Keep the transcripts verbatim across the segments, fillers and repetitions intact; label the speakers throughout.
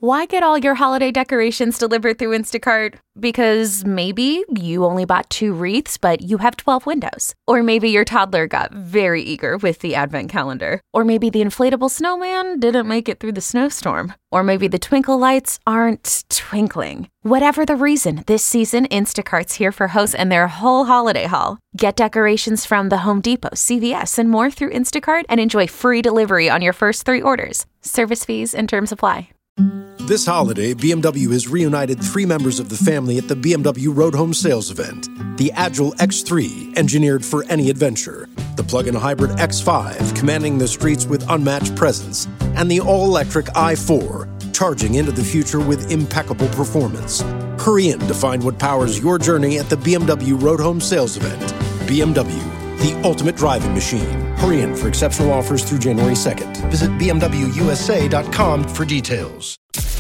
Speaker 1: Why get all your holiday decorations delivered through Instacart? Because maybe you only bought two wreaths, but you have twelve windows. Or maybe your toddler got very eager with the advent calendar. Or maybe the inflatable snowman didn't make it through the snowstorm. Or maybe the twinkle lights aren't twinkling. Whatever the reason, this season, Instacart's here for hosts and their whole holiday haul. Get decorations from the Home Depot, C V S, and more through Instacart and enjoy free delivery on your first three orders. Service fees and terms apply.
Speaker 2: This holiday, B M W has reunited three members of the family at the B M W Road Home Sales Event. The Agile X three, engineered for any adventure. The plug-in hybrid X five, commanding the streets with unmatched presence. And the all-electric i four, charging into the future with impeccable performance. Hurry in to find what powers your journey at the B M W Road Home Sales Event. B M W, the ultimate driving machine. Hurry in for exceptional offers through January second. Visit B M W U S A dot com for details.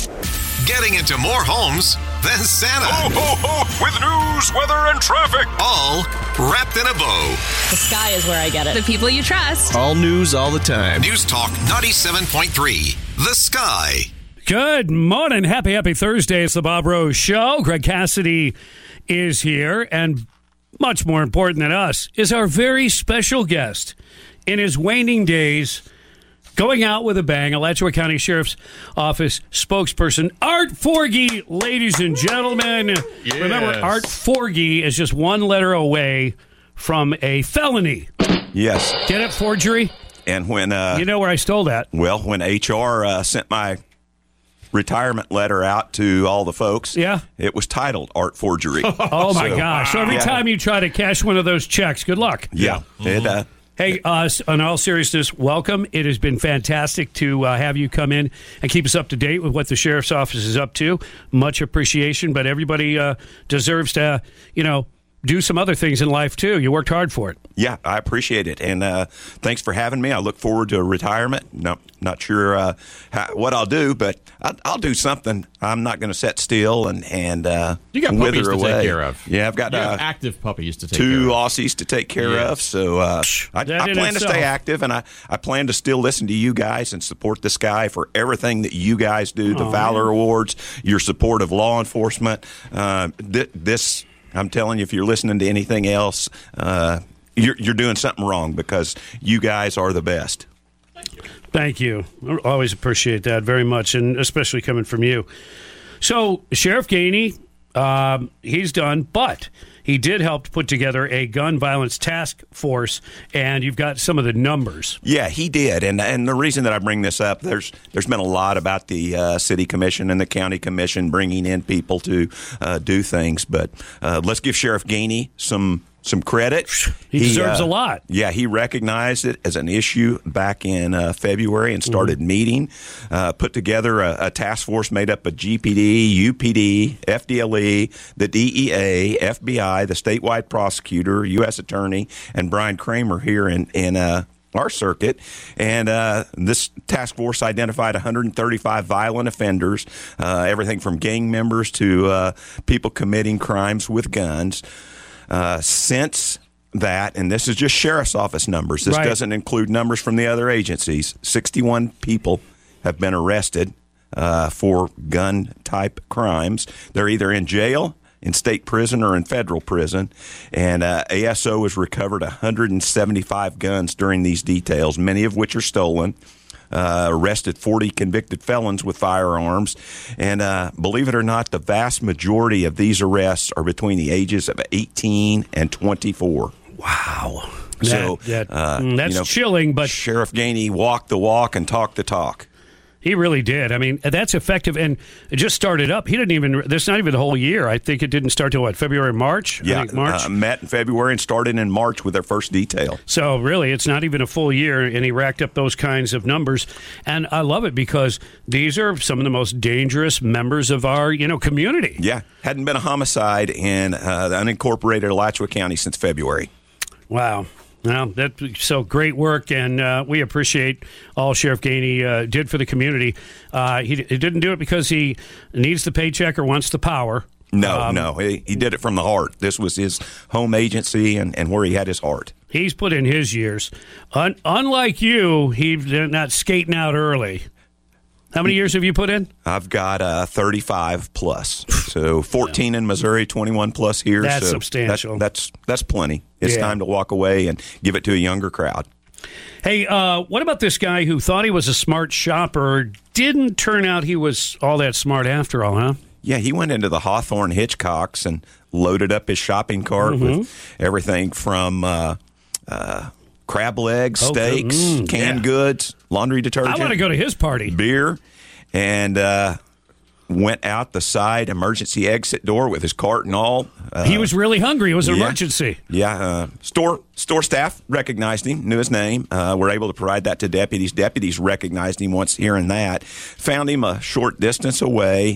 Speaker 3: Getting into more homes than Santa.
Speaker 4: Ho, ho, ho, with news, weather, and traffic.
Speaker 3: All wrapped in a bow.
Speaker 5: The sky is where I get it.
Speaker 6: The people you trust.
Speaker 7: All news all the time.
Speaker 3: News Talk ninety-seven point three. The Sky.
Speaker 8: Good morning. Happy, happy Thursday. It's the Bob Rose Show. Greg Cassidy is here, and much more important than us is our very special guest in his waning days, going out with a bang, Alachua County Sheriff's Office spokesperson, Art Forgy, ladies and gentlemen.
Speaker 7: Yes.
Speaker 8: Remember, Art Forgy is just one letter away from a felony.
Speaker 9: Yes.
Speaker 8: Get it, forgery?
Speaker 9: And when... Uh,
Speaker 8: you know where I stole that.
Speaker 9: Well, when H R uh, sent my retirement letter out to all the folks,
Speaker 8: yeah,
Speaker 9: it was titled Art Forgery.
Speaker 8: Oh, my
Speaker 9: so,
Speaker 8: gosh. So every
Speaker 9: yeah.
Speaker 8: time you try to cash one of those checks, good luck.
Speaker 9: Yeah.
Speaker 8: Mm-hmm.
Speaker 9: It, uh,
Speaker 8: Hey, uh, in all seriousness, welcome. It has been fantastic to uh, have you come in and keep us up to date with what the Sheriff's Office is up to. Much appreciation, but everybody uh, deserves to, you know, do some other things in life, too. You worked hard for it.
Speaker 9: Yeah, I appreciate it. And uh, thanks for having me. I look forward to retirement. No, not sure uh, how, what I'll do, but I'll, I'll do something. I'm not going to sit still and, and uh,
Speaker 7: you got
Speaker 9: wither
Speaker 7: puppies to
Speaker 9: away.
Speaker 7: take care of.
Speaker 9: Yeah, I've got
Speaker 7: you
Speaker 9: uh,
Speaker 7: have active puppies to take
Speaker 9: two
Speaker 7: care of.
Speaker 9: Aussies to take care
Speaker 7: yes.
Speaker 9: of. So uh, I, I plan
Speaker 8: itself.
Speaker 9: to stay active, and I, I plan to still listen to you guys and support this guy for everything that you guys do, the
Speaker 8: oh,
Speaker 9: Valor
Speaker 8: man.
Speaker 9: Awards, your support of law enforcement. Uh, th- this... I'm telling you, if you're listening to anything else, uh, you're, you're doing something wrong because you guys are the best.
Speaker 8: Thank you. I always appreciate that very much, and especially coming from you. So, Sheriff Gainey, um, he's done, but he did help put together a gun violence task force, and you've got some of the numbers.
Speaker 9: Yeah, he did, and and the reason that I bring this up, there's there's been a lot about the uh, city commission and the county commission bringing in people to uh, do things, but uh, let's give Sheriff Gainey some some credit.
Speaker 8: He, he deserves
Speaker 9: uh,
Speaker 8: a lot.
Speaker 9: Yeah, he recognized it as an issue back in uh, February and started mm-hmm. meeting, uh, put together a, a task force made up of G P D, U P D, F D L E, the D E A, F B I, the statewide prosecutor, U S attorney, and Brian Kramer here in, in uh, our circuit. And uh, this task force identified one hundred thirty-five violent offenders, uh, everything from gang members to uh, people committing crimes with guns. Uh, since that, and this is just Sheriff's Office numbers, this
Speaker 8: right.
Speaker 9: doesn't include numbers from the other agencies, sixty-one people have been arrested uh, for gun-type crimes. They're either in jail, in state prison, or in federal prison. And uh, A S O has recovered one hundred seventy-five guns during these details, many of which are stolen. Uh, arrested forty convicted felons with firearms. And uh, believe it or not, the vast majority of these arrests are between the ages of eighteen and twenty-four.
Speaker 8: Wow.
Speaker 9: So
Speaker 8: that, that,
Speaker 9: uh,
Speaker 8: that's
Speaker 9: you know,
Speaker 8: chilling, but
Speaker 9: Sheriff Gainey walked the walk and talked the talk.
Speaker 8: He really did. I mean, that's effective, and it just started up. He didn't even, that's not even the whole year. I think it didn't start till, what, February, March?
Speaker 9: Yeah,
Speaker 8: I think March.
Speaker 9: Uh, met in February and started in March with their first detail.
Speaker 8: So, really, it's not even a full year, and he racked up those kinds of numbers. And I love it because these are some of the most dangerous members of our, you know, community.
Speaker 9: Yeah, hadn't been a homicide in uh, the unincorporated Alachua County since February.
Speaker 8: Wow. Well, that's so great work, and uh, we appreciate all Sheriff Gainey uh, did for the community. Uh, he, he didn't do it because he needs the paycheck or wants the power.
Speaker 9: No,
Speaker 8: um,
Speaker 9: no. He, he did it from the heart. This was his home agency and, and where he had his heart.
Speaker 8: He's put in his years. Un- unlike you, he's not skating out early. How many years have you put in?
Speaker 9: I've got uh, thirty-five plus. So fourteen in Missouri, twenty-one plus here.
Speaker 8: That's
Speaker 9: so
Speaker 8: substantial.
Speaker 9: That, that's that's plenty. It's
Speaker 8: Yeah.
Speaker 9: time to walk away and give it to a younger crowd.
Speaker 8: Hey, uh, what about this guy who thought he was a smart shopper? Didn't turn out he was all that smart after all, huh?
Speaker 9: Yeah, he went into the Hawthorne Hitchcocks and loaded up his shopping cart
Speaker 8: Mm-hmm.
Speaker 9: with everything from uh, uh, crab legs,
Speaker 8: Oh, good.
Speaker 9: steaks,
Speaker 8: Mm,
Speaker 9: canned
Speaker 8: yeah.
Speaker 9: goods, laundry detergent.
Speaker 8: I want to go to his party.
Speaker 9: Beer, and uh, went out the side emergency exit door with his cart and all. Uh,
Speaker 8: He was really hungry. It was an
Speaker 9: yeah.
Speaker 8: emergency.
Speaker 9: Yeah, uh, store store staff recognized him, knew his name. Uh, were able to provide that to deputies. Deputies recognized him once hearing that. Found him a short distance away.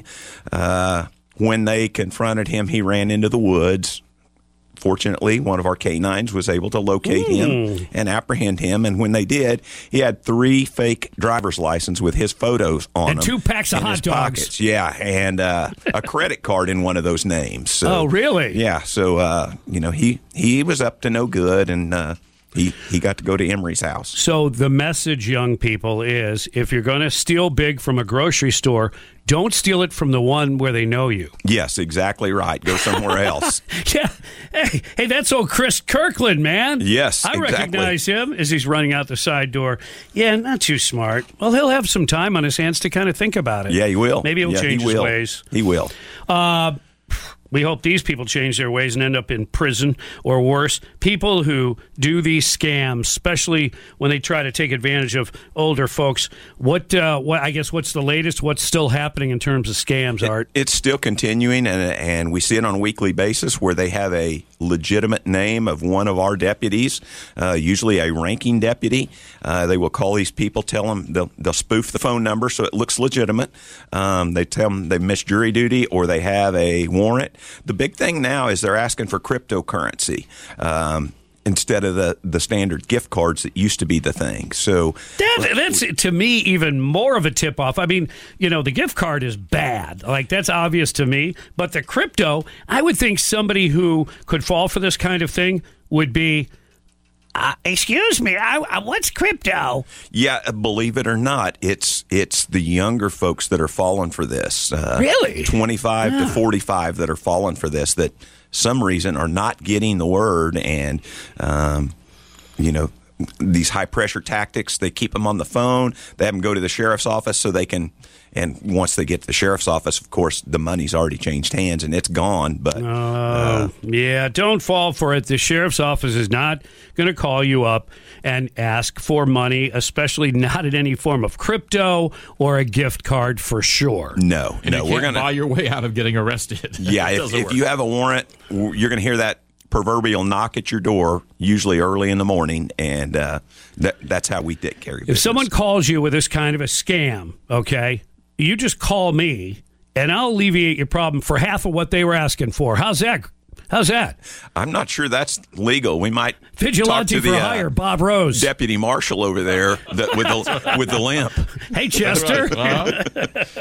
Speaker 9: Uh, when they confronted him, he ran into the woods. Fortunately, one of our canines was able to locate him and apprehend him. And when they did, he had three fake driver's licenses with his photos on
Speaker 8: And
Speaker 9: them.
Speaker 8: two packs of
Speaker 9: in
Speaker 8: hot
Speaker 9: his
Speaker 8: dogs.
Speaker 9: pockets. Yeah, and uh, a credit card in one of those names. So,
Speaker 8: Oh, really?
Speaker 9: Yeah. So, uh, you know, he, he was up to no good, and uh, he, he got to go to Emery's house.
Speaker 8: So the message, young people, is if you're going to steal big from a grocery store, don't steal it from the one where they know you.
Speaker 9: Yes, exactly right. Go somewhere else.
Speaker 8: Yeah. Hey, hey, that's old Chris Kirkland, man.
Speaker 9: Yes,
Speaker 8: I
Speaker 9: exactly.
Speaker 8: recognize him as he's running out the side door. Yeah, not too smart. Well, he'll have some time on his hands to kind of think about it.
Speaker 9: Yeah, he will.
Speaker 8: Maybe he'll
Speaker 9: yeah,
Speaker 8: change
Speaker 9: he
Speaker 8: his
Speaker 9: will.
Speaker 8: ways.
Speaker 9: He will.
Speaker 8: Uh, we hope these people change their ways and end up in prison or worse. People who do these scams, especially when they try to take advantage of older folks. What, uh, what I guess, what's the latest? What's still happening in terms of scams, Art?
Speaker 9: It's still continuing, and, and we see it on a weekly basis where they have a legitimate name of one of our deputies, uh, usually a ranking deputy. Uh, they will call these people, tell them they'll, they'll spoof the phone number so it looks legitimate. Um, they tell them they missed jury duty or they have a warrant. The big thing now is they're asking for cryptocurrency. Um, instead of the, the standard gift cards that used to be the thing. So
Speaker 8: that, that's, to me, even more of a tip-off. I mean, you know, the gift card is bad. Like, that's obvious to me. But the crypto, I would think somebody who could fall for this kind of thing would be, uh, excuse me, I, I, what's crypto?
Speaker 9: Yeah, believe it or not, it's it's the younger folks that are falling for this. Uh,
Speaker 8: Really?
Speaker 9: twenty-five
Speaker 8: Yeah.
Speaker 9: to forty-five that are falling for this that some reason are not getting the word, and um, you know, these high pressure tactics, they keep them on the phone. They have them go to the sheriff's office so they can, and once they get to the sheriff's office, of course, the money's already changed hands and it's gone. But
Speaker 8: Oh,
Speaker 9: uh,
Speaker 8: yeah, don't fall for it. The sheriff's office is not going to call you up and ask for money, especially not in any form of crypto or a gift card for sure.
Speaker 9: no,
Speaker 7: And
Speaker 9: no,
Speaker 7: you
Speaker 9: we're
Speaker 7: can't
Speaker 9: gonna
Speaker 7: buy your way out of getting arrested.
Speaker 9: Yeah,
Speaker 7: It
Speaker 9: if,
Speaker 7: doesn't
Speaker 9: if
Speaker 7: work.
Speaker 9: you have a warrant, you're going to hear that proverbial knock at your door, usually early in the morning, and uh, that, that's how we take care of
Speaker 8: If
Speaker 9: business.
Speaker 8: someone calls you with this kind of a scam, okay, you just call me, and I'll alleviate your problem for half of what they were asking for. How's that? How's that?
Speaker 9: I'm not sure that's legal. We might
Speaker 8: Vigilante
Speaker 9: talk
Speaker 8: for
Speaker 9: to the,
Speaker 8: hire,
Speaker 9: uh,
Speaker 8: Bob Rose.
Speaker 9: deputy marshal over there that, with the with the limp.
Speaker 8: Hey, Chester.
Speaker 7: Uh-huh.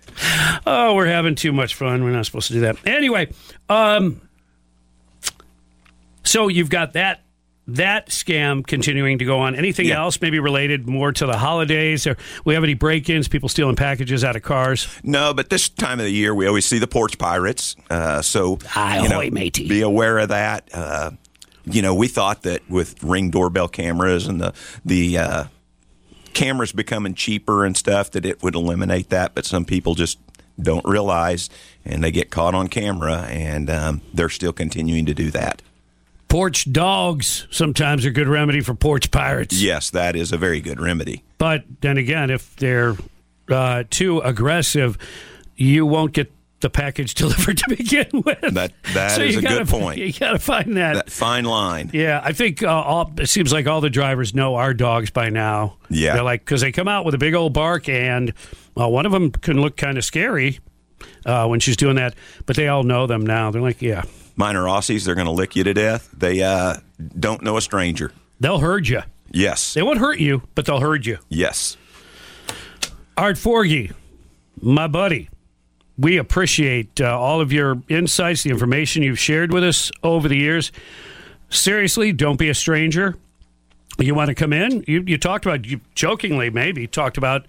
Speaker 8: Oh, we're having too much fun. We're not supposed to do that. Anyway, um, so you've got that that scam continuing to go on. Anything
Speaker 9: Yeah.
Speaker 8: else maybe related more to the holidays? Or we have any break-ins, people stealing packages out of cars?
Speaker 9: No, but this time of the year, we always see the porch pirates. Uh, so
Speaker 8: Hi,
Speaker 9: you know,
Speaker 8: ahoy, matey.
Speaker 9: be aware of that. Uh, you know, we thought that with Ring doorbell cameras and the the uh, cameras becoming cheaper and stuff, that it would eliminate that. But some people just don't realize, and they get caught on camera, and um, they're still continuing to do that.
Speaker 8: Porch dogs sometimes are a good remedy for porch pirates.
Speaker 9: Yes, that is a very good remedy.
Speaker 8: But then again, if they're uh, too aggressive, you won't get the package delivered to begin with.
Speaker 9: That that
Speaker 8: So
Speaker 9: is
Speaker 8: you
Speaker 9: a
Speaker 8: gotta,
Speaker 9: good point.
Speaker 8: You got to find that.
Speaker 9: That fine line.
Speaker 8: Yeah, I think uh, all, it seems like all the drivers know our dogs by now.
Speaker 9: Yeah.
Speaker 8: They're like, because they come out with a big old bark, and well, one of them can look kind of scary uh, when she's doing that, but they all know them now. They're like, yeah,
Speaker 9: Mine are Aussies. They're going to lick you to death. They uh, don't know a stranger.
Speaker 8: they'll herd you.
Speaker 9: Yes.
Speaker 8: They won't hurt you, but they'll herd you.
Speaker 9: Yes.
Speaker 8: Art Forgy, my buddy, we appreciate uh, all of your insights, the information you've shared with us over the years. Seriously, don't be a stranger. You want to come in? You, you talked about, you jokingly maybe, talked about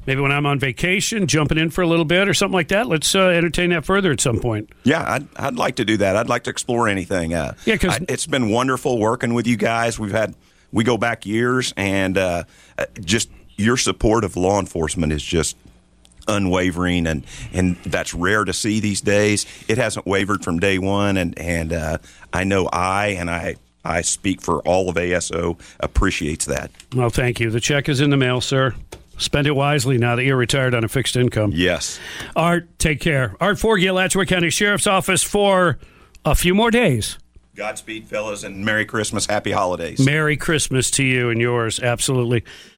Speaker 8: maybe when I'm on vacation, jumping in for a little bit or something like that. Let's uh, entertain that further at some point.
Speaker 9: Yeah, I'd, I'd like to do that. I'd like to explore anything. Uh,
Speaker 8: yeah, because
Speaker 9: it's been wonderful working with you guys. We've had we go back years, and uh, just your support of law enforcement is just unwavering, and, and that's rare to see these days. It hasn't wavered from day one, and and uh, I know I and I. I speak for all of A S O, appreciates that.
Speaker 8: Well, thank you. The check is in the mail, sir. Spend it wisely now that you're retired on a fixed income.
Speaker 9: Yes.
Speaker 8: Art, take care. Art Forgy, Alachua County Sheriff's Office for a few more days.
Speaker 9: Godspeed, fellas, and Merry Christmas, Happy Holidays.
Speaker 8: Merry Christmas to you and yours, absolutely.